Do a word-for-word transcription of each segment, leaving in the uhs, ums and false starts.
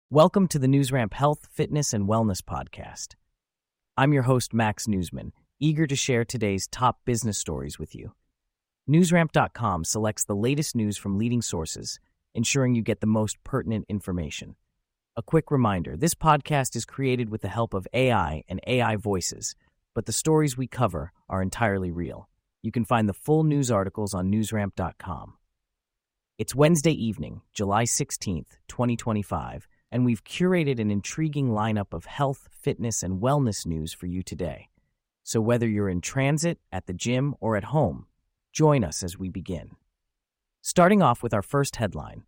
Welcome to the NewsRamp Health, Fitness, and Wellness Podcast. I'm your host, Max Newsman, eager to share today's top business stories with you. NewsRamp dot com selects the latest news from leading sources, ensuring you get the most pertinent information. A quick reminder, this podcast is created with the help of A I and A I voices, but the stories we cover are entirely real. You can find the full news articles on NewsRamp dot com. It's Wednesday evening, July sixteenth, twenty twenty-five, and we've curated an intriguing lineup of health, fitness, and wellness news for you today. So whether you're in transit, at the gym, or at home, join us as we begin. Starting off with our first headline.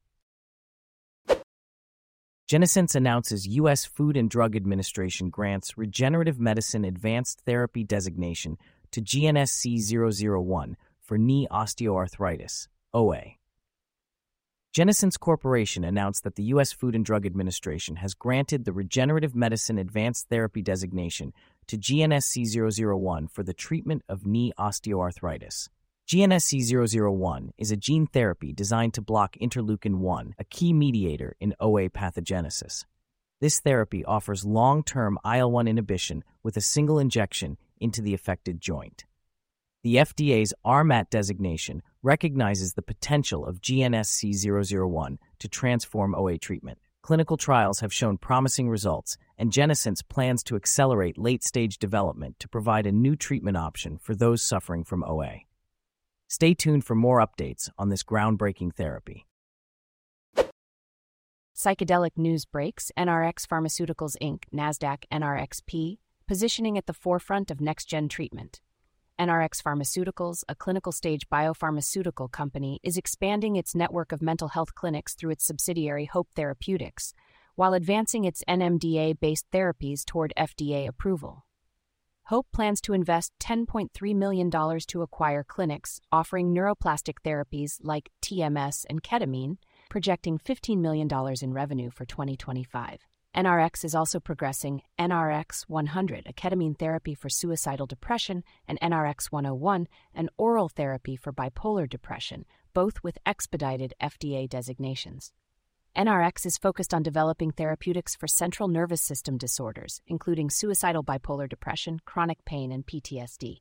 Genesys announces U S Food and Drug Administration grants Regenerative Medicine Advanced Therapy designation to G N S C zero zero one for knee osteoarthritis, O A. Genesys Corporation announced that the U S Food and Drug Administration has granted the Regenerative Medicine Advanced Therapy designation to G N S C zero zero one for the treatment of knee osteoarthritis. G N S C zero zero one is a gene therapy designed to block interleukin one, a key mediator in O A pathogenesis. This therapy offers long-term I L one inhibition with a single injection into the affected joint. The F D A's R M A T designation recognizes the potential of G N S C zero zero one to transform O A treatment. Clinical trials have shown promising results, and Genesys plans to accelerate late-stage development to provide a new treatment option for those suffering from O A. Stay tuned for more updates on this groundbreaking therapy. Psychedelic news breaks. N R X Pharmaceuticals Incorporated, NASDAQ N R X P, positioning at the forefront of next-gen treatment. N R X Pharmaceuticals, a clinical-stage biopharmaceutical company, is expanding its network of mental health clinics through its subsidiary Hope Therapeutics, while advancing its N M D A-based therapies toward F D A approval. Hope plans to invest ten point three million dollars to acquire clinics offering neuroplastic therapies like T M S and ketamine, projecting fifteen million dollars in revenue for twenty twenty-five. N R X is also progressing N R X one hundred, a ketamine therapy for suicidal depression, and N R X one oh one, an oral therapy for bipolar depression, both with expedited F D A designations. N R X is focused on developing therapeutics for central nervous system disorders, including suicidal bipolar depression, chronic pain, and P T S D.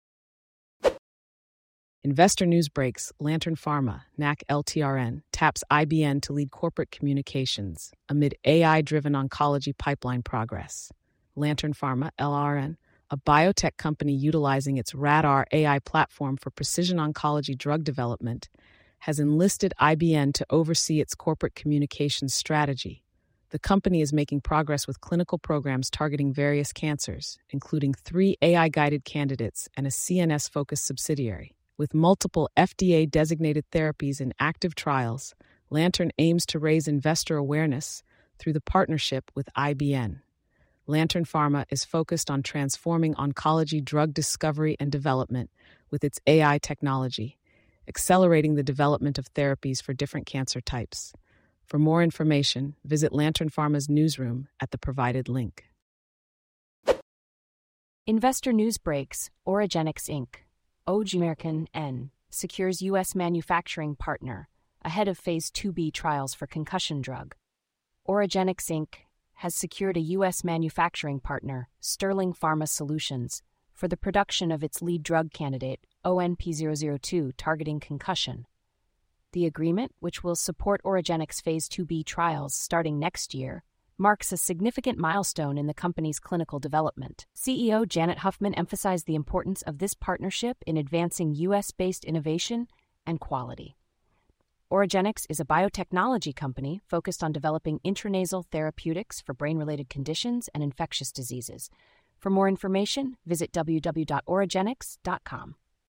Investor news breaks. Lantern Pharma, N A C L T R N, taps I B N to lead corporate communications amid A I-driven oncology pipeline progress. Lantern Pharma, L R N, a biotech company utilizing its RADR A I platform for precision oncology drug development, has enlisted I B N to oversee its corporate communications strategy. The company is making progress with clinical programs targeting various cancers, including three A I-guided candidates and a C N S-focused subsidiary. With multiple F D A-designated therapies in active trials, Lantern aims to raise investor awareness through the partnership with I B N. Lantern Pharma is focused on transforming oncology drug discovery and development with its A I technology, accelerating the development of therapies for different cancer types. For more information, visit Lantern Pharma's newsroom at the provided link. Investor news breaks. Oragenics Incorporated, O G American N, secures U S manufacturing partner ahead of Phase two B trials for concussion drug. Oragenics Incorporated has secured a U S manufacturing partner, Sterling Pharma Solutions, for the production of its lead drug candidate, O N P zero zero two, targeting concussion. The agreement, which will support Oragenics' Phase two B trials starting next year, marks a significant milestone in the company's clinical development. C E O Janet Huffman emphasized the importance of this partnership in advancing U S-based innovation and quality. Oragenics is a biotechnology company focused on developing intranasal therapeutics for brain-related conditions and infectious diseases. For more information, visit w w w dot oragenics dot com.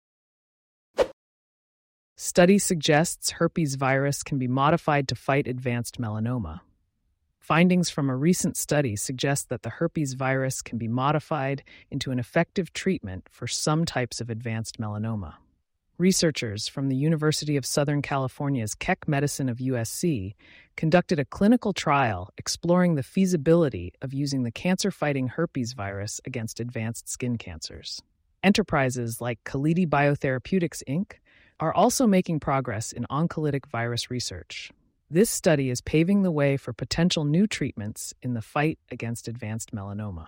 Study suggests herpes virus can be modified to fight advanced melanoma. Findings from a recent study suggest that the herpes virus can be modified into an effective treatment for some types of advanced melanoma. Researchers from the University of Southern California's Keck Medicine of U S C conducted a clinical trial exploring the feasibility of using the cancer-fighting herpes virus against advanced skin cancers. Enterprises like Kalidi Biotherapeutics Incorporated are also making progress in oncolytic virus research. This study is paving the way for potential new treatments in the fight against advanced melanoma.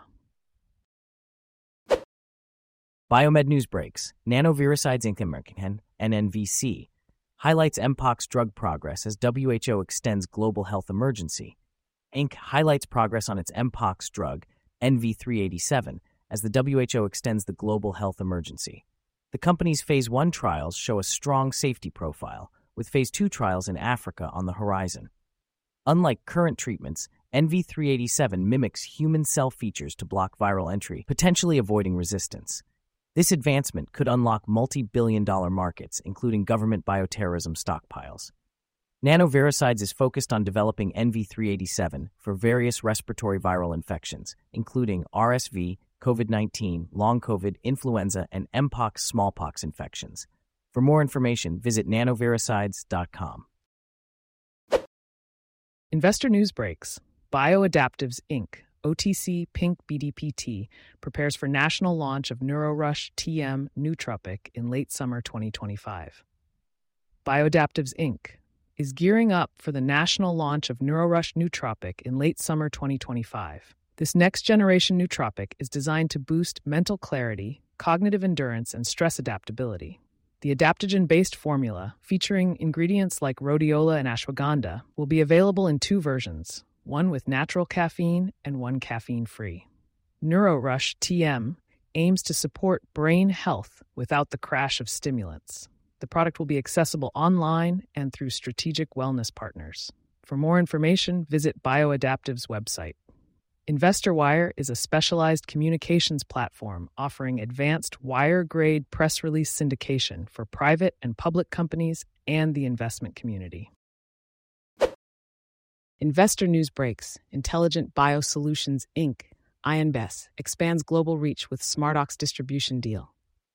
Biomed News Breaks. Nanoviricides Incorporated, N N V C, highlights Mpox drug progress as W H O extends global health emergency. Incorporated highlights progress on its Mpox drug, N V three eighty-seven, as the W H O extends the global health emergency. The company's phase one trials show a strong safety profile, with phase two trials in Africa on the horizon. Unlike current treatments, N V three eighty-seven mimics human cell features to block viral entry, potentially avoiding resistance. This advancement could unlock multi-billion dollar markets, including government bioterrorism stockpiles. Nanoviricides is focused on developing N V three eighty-seven for various respiratory viral infections, including R S V, COVID nineteen, long COVID, influenza, and Mpox smallpox infections. For more information, visit nanoviricides dot com. Investor News Breaks. Bioadaptives, Incorporated, O T C Pink B D P T, prepares for national launch of NeuroRush T M Nootropic in late summer twenty twenty-five. Bioadaptives, Incorporated is gearing up for the national launch of NeuroRush Nootropic in late summer twenty twenty-five. This next-generation nootropic is designed to boost mental clarity, cognitive endurance, and stress adaptability. The adaptogen-based formula, featuring ingredients like rhodiola and ashwagandha, will be available in two versions, one with natural caffeine and one caffeine-free. NeuroRush T M aims to support brain health without the crash of stimulants. The product will be accessible online and through strategic wellness partners. For more information, visit Bioadaptive's website. InvestorWire is a specialized communications platform offering advanced wire-grade press release syndication for private and public companies and the investment community. Investor News Breaks. Intelligent Biosolutions, Incorporated, I N B E S, expands global reach with SmartOx distribution deal.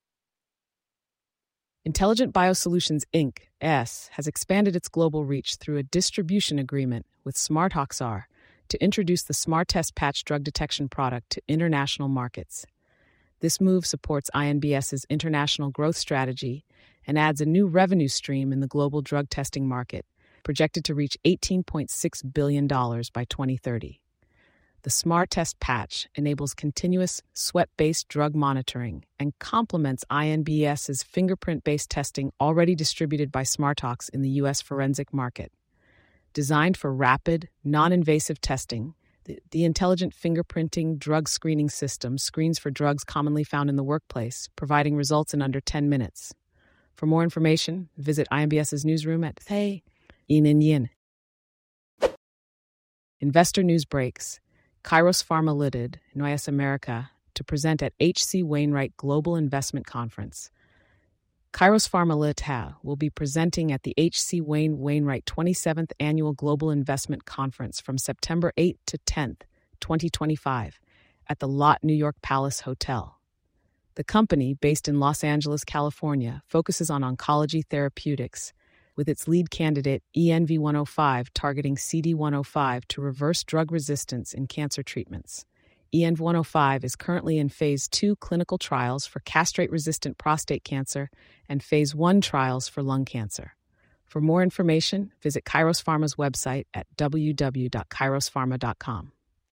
Intelligent Biosolutions, Incorporated, S, has expanded its global reach through a distribution agreement with SmartOxR to introduce the SmartTest patch drug detection product to international markets. This move supports INBS's international growth strategy and adds a new revenue stream in the global drug testing market, projected to reach eighteen point six billion dollars by twenty thirty. The SmartTest patch enables continuous sweat-based drug monitoring and complements INBS's fingerprint-based testing already distributed by SmartOx in the U S forensic market. Designed for rapid, non-invasive testing, the, the intelligent fingerprinting drug screening system screens for drugs commonly found in the workplace, providing results in under ten minutes. For more information, visit INBS's newsroom at Thay Yin Yin. Investor News Breaks. Kairos Pharma Limited, Nuevas America, to present at H C Wainwright Global Investment Conference. Kairos Pharma Limited will be presenting at the H C Wain Wainwright twenty-seventh Annual Global Investment Conference from September eighth to tenth, twenty twenty-five, at the Lotte New York Palace Hotel. The company, based in Los Angeles, California, focuses on oncology therapeutics, with its lead candidate E N V one oh five targeting C D one oh five to reverse drug resistance in cancer treatments. E N V one oh five is currently in Phase two clinical trials for castrate-resistant prostate cancer and Phase one trials for lung cancer. For more information, visit Kairos Pharma's website at w w w dot kairos pharma dot com.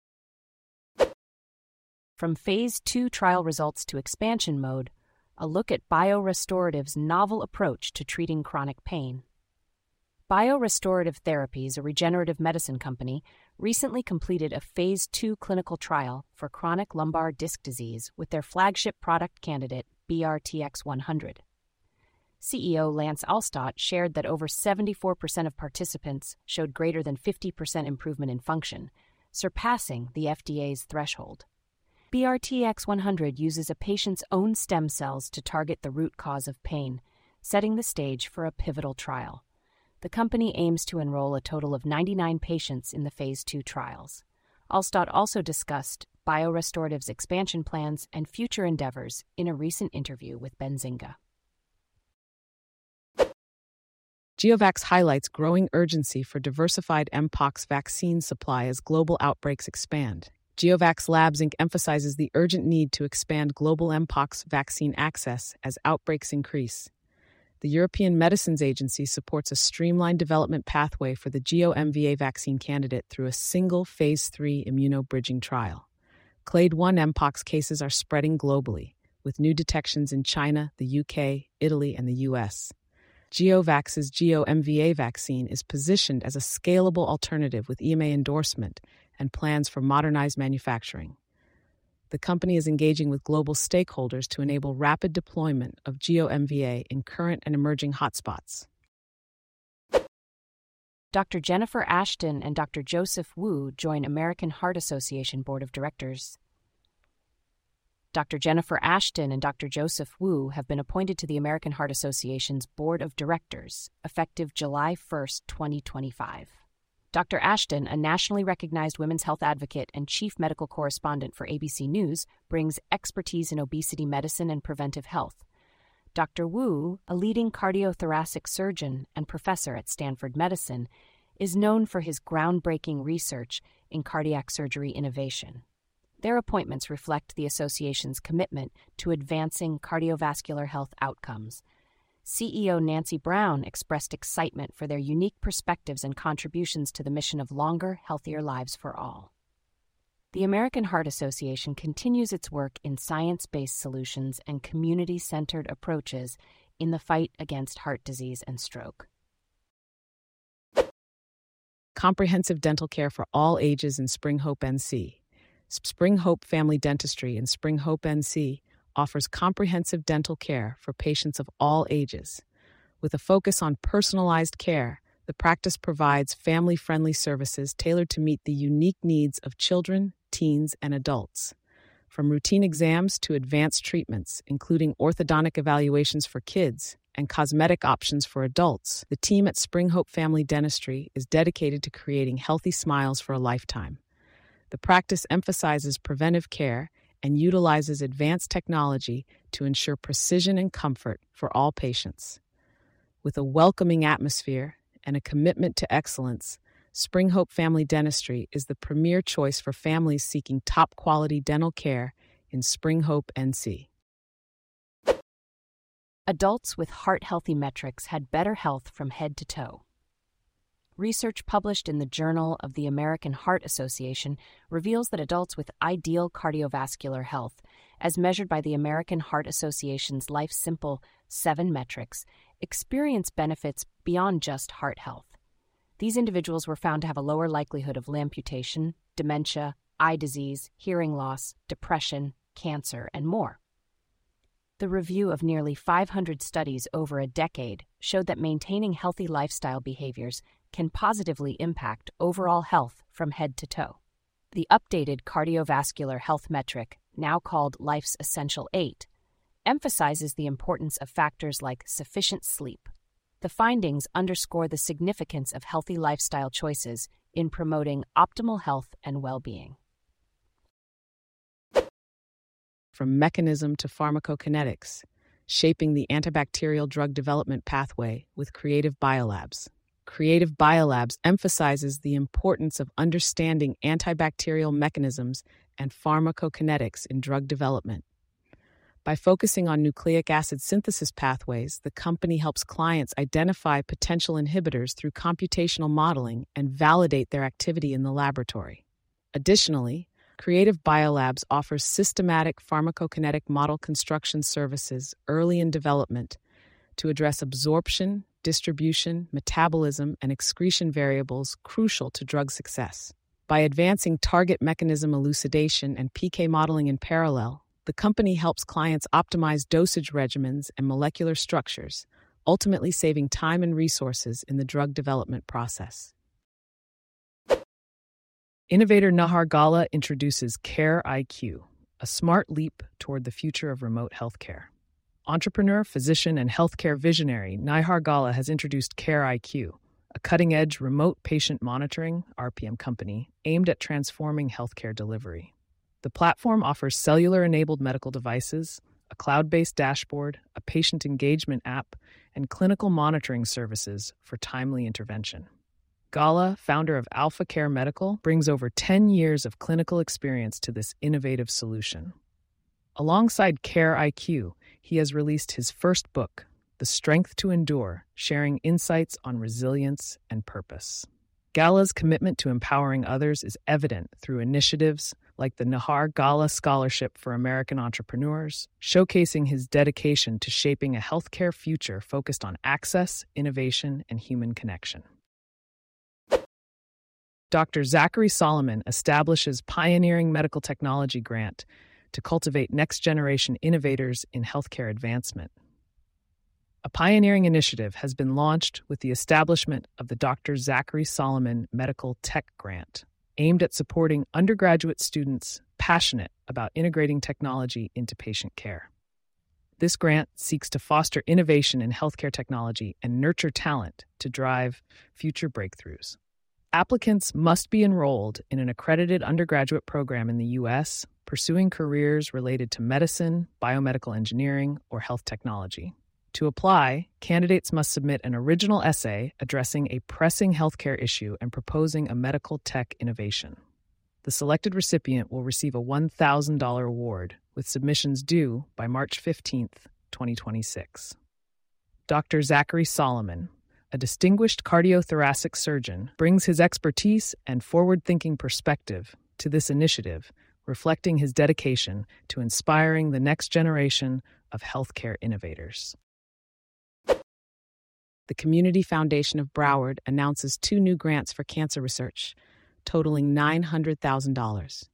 From Phase two trial results to expansion mode, a look at BioRestorative's novel approach to treating chronic pain. BioRestorative Therapies, a regenerative medicine company, recently completed a Phase two clinical trial for chronic lumbar disc disease with their flagship product candidate, B R T X one hundred. C E O Lance Alstott shared that over seventy-four percent of participants showed greater than fifty percent improvement in function, surpassing the F D A's threshold. B R T X one hundred uses a patient's own stem cells to target the root cause of pain, setting the stage for a pivotal trial. The company aims to enroll a total of ninety-nine patients in the Phase two trials. Alstott also discussed BioRestorative's expansion plans and future endeavors in a recent interview with Benzinga. GeoVax highlights growing urgency for diversified Mpox vaccine supply as global outbreaks expand. GeoVax Labs, Incorporated emphasizes the urgent need to expand global Mpox vaccine access as outbreaks increase. the European Medicines Agency supports a streamlined development pathway for the GeoMVA vaccine candidate through a single phase three immunobridging trial. Clade one mpox cases are spreading globally, with new detections in China, the U K, Italy, and the U S. GeoVax's GeoMVA vaccine is positioned as a scalable alternative with E M A endorsement and plans for modernized manufacturing. The company is engaging with global stakeholders to enable rapid deployment of GeoMVA in current and emerging hotspots. Doctor Jennifer Ashton and Doctor Joseph Wu join American Heart Association Board of Directors. Doctor Jennifer Ashton and Doctor Joseph Wu have been appointed to the American Heart Association's Board of Directors, effective July first, twenty twenty-five. Doctor Ashton, a nationally recognized women's health advocate and chief medical correspondent for A B C News, brings expertise in obesity medicine and preventive health. Doctor Wu, a leading cardiothoracic surgeon and professor at Stanford Medicine, is known for his groundbreaking research in cardiac surgery innovation. Their appointments reflect the association's commitment to advancing cardiovascular health outcomes. C E O Nancy Brown expressed excitement for their unique perspectives and contributions to the mission of longer, healthier lives for all. The American Heart Association continues its work in science-based solutions and community-centered approaches in the fight against heart disease and stroke. Comprehensive dental care for all ages in Spring Hope N C. Spring Hope Family Dentistry in Spring Hope N C offers comprehensive dental care for patients of all ages. With a focus on personalized care, the practice provides family-friendly services tailored to meet the unique needs of children, teens, and adults. From routine exams to advanced treatments, including orthodontic evaluations for kids and cosmetic options for adults, the team at Spring Hope Family Dentistry is dedicated to creating healthy smiles for a lifetime. The practice emphasizes preventive care and utilizes advanced technology to ensure precision and comfort for all patients. With a welcoming atmosphere and a commitment to excellence, Spring Hope Family Dentistry is the premier choice for families seeking top-quality dental care in Spring Hope N C. Adults with heart-healthy metrics had better health from head to toe. Research published in the Journal of the American Heart Association reveals that adults with ideal cardiovascular health, as measured by the American Heart Association's Life Simple seven metrics, experience benefits beyond just heart health. These individuals were found to have a lower likelihood of amputation, dementia, eye disease, hearing loss, depression, cancer, and more. The review of nearly five hundred studies over a decade showed that maintaining healthy lifestyle behaviors can positively impact overall health from head to toe. The updated cardiovascular health metric, now called Life's Essential eight, emphasizes the importance of factors like sufficient sleep. The findings underscore the significance of healthy lifestyle choices in promoting optimal health and well-being. From mechanism to pharmacokinetics, shaping the antibacterial drug development pathway with Creative Biolabs. Creative Biolabs emphasizes the importance of understanding antibacterial mechanisms and pharmacokinetics in drug development. By focusing on nucleic acid synthesis pathways, the company helps clients identify potential inhibitors through computational modeling and validate their activity in the laboratory. Additionally, Creative Biolabs offers systematic pharmacokinetic model construction services early in development to address absorption, distribution, metabolism, and excretion variables crucial to drug success. By advancing target mechanism elucidation and P K modeling in parallel, the company helps clients optimize dosage regimens and molecular structures, ultimately saving time and resources in the drug development process. Innovator Nahar Gala introduces Care I Q, a smart leap toward the future of remote healthcare. Entrepreneur, physician, and healthcare visionary Nahar Gala has introduced Care I Q, a cutting-edge remote patient monitoring (R P M) company aimed at transforming healthcare delivery. The platform offers cellular-enabled medical devices, a cloud-based dashboard, a patient engagement app, and clinical monitoring services for timely intervention. Gala, founder of Alpha Care Medical, brings over ten years of clinical experience to this innovative solution. Alongside Care I Q, he has released his first book, the strength to endure, sharing insights on resilience and purpose. Gala's commitment to empowering others is evident through initiatives like the Nahar Gala Scholarship for American Entrepreneurs, showcasing his dedication to shaping a healthcare future focused on access, innovation, and human connection. Doctor Zachary Solomon establishes Pioneering Medical Technology Grant to cultivate next-generation innovators in healthcare advancement. A pioneering initiative has been launched with the establishment of the Doctor Zachary Solomon Medical Tech Grant, aimed at supporting undergraduate students passionate about integrating technology into patient care. This grant seeks to foster innovation in healthcare technology and nurture talent to drive future breakthroughs. Applicants must be enrolled in an accredited undergraduate program in the U S, pursuing careers related to medicine, biomedical engineering, or health technology. To apply, candidates must submit an original essay addressing a pressing healthcare issue and proposing a medical tech innovation. The selected recipient will receive a one thousand dollars award, with submissions due by March fifteenth, twenty twenty-six. Doctor Zachary Solomon, a distinguished cardiothoracic surgeon, brings his expertise and forward-thinking perspective to this initiative, reflecting his dedication to inspiring the next generation of healthcare innovators. The Community Foundation of Broward announces two new grants for cancer research, totaling nine hundred thousand dollars.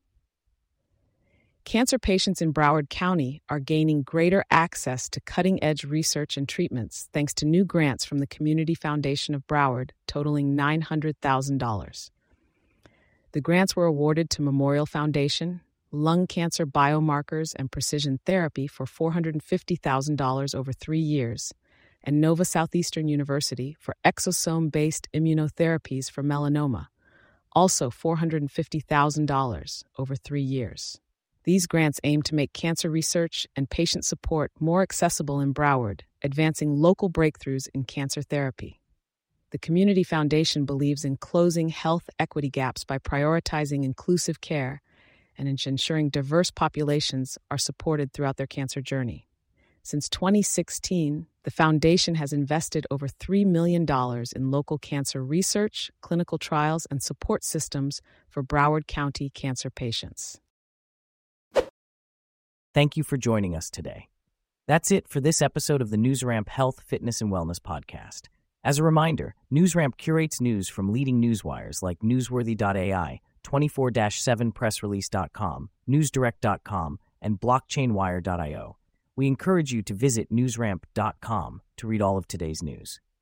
Cancer patients in Broward County are gaining greater access to cutting-edge research and treatments thanks to new grants from the Community Foundation of Broward, totaling nine hundred thousand dollars. The grants were awarded to Memorial Foundation, Lung Cancer Biomarkers and Precision Therapy for four hundred fifty thousand dollars over three years, and Nova Southeastern University for exosome-based immunotherapies for melanoma, also four hundred fifty thousand dollars over three years. These grants aim to make cancer research and patient support more accessible in Broward, advancing local breakthroughs in cancer therapy. The Community Foundation believes in closing health equity gaps by prioritizing inclusive care and in ensuring diverse populations are supported throughout their cancer journey. Since twenty sixteen, the foundation has invested over three million dollars in local cancer research, clinical trials, and support systems for Broward County cancer patients. Thank you for joining us today. That's it for this episode of the NewsRamp Health, Fitness, and Wellness podcast. As a reminder, NewsRamp curates news from leading newswires like Newsworthy dot A I, twenty-four seven press release dot com, newsdirect dot com, and blockchain wire dot io. We encourage you to visit newsramp dot com to read all of today's news.